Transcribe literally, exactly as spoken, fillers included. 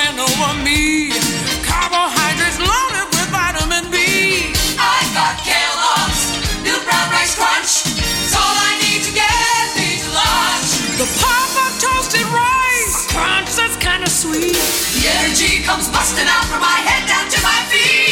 flying over me. Carbohydrates loaded with vitamin B. I got Kellogg's New Brown Rice Crunch. It's all I need to get me to lunch. The pop of toasted rice, a crunch that's kind of sweet. The energy comes busting out from my head down to my feet.